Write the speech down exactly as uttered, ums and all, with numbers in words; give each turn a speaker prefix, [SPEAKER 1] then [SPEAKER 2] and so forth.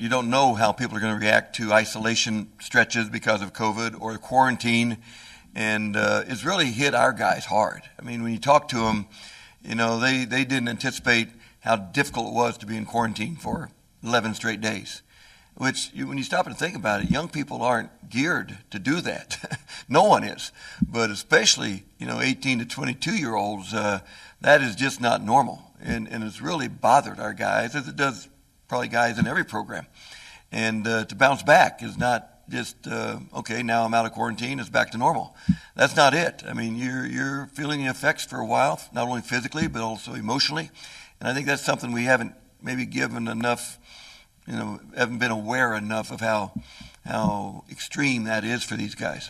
[SPEAKER 1] you don't know how people are going to react to isolation stretches because of COVID or quarantine, and uh, it's really hit our guys hard. I mean, when you talk to them, you know, they, they didn't anticipate how difficult it was to be in quarantine for eleven straight days, which you, when you stop and think about it, young people aren't geared to do that. No one is, but especially, you know, eighteen to twenty-two year olds, uh, that is just not normal. And, and it's really bothered our guys, as it does probably guys in every program. And uh, to bounce back is not just, uh, okay, now I'm out of quarantine, it's back to normal. That's not it. I mean, you're, you're feeling the effects for a while, not only physically, but also emotionally. And I think that's something we haven't maybe given enough, you know, haven't been aware enough of how, how extreme that is for these guys.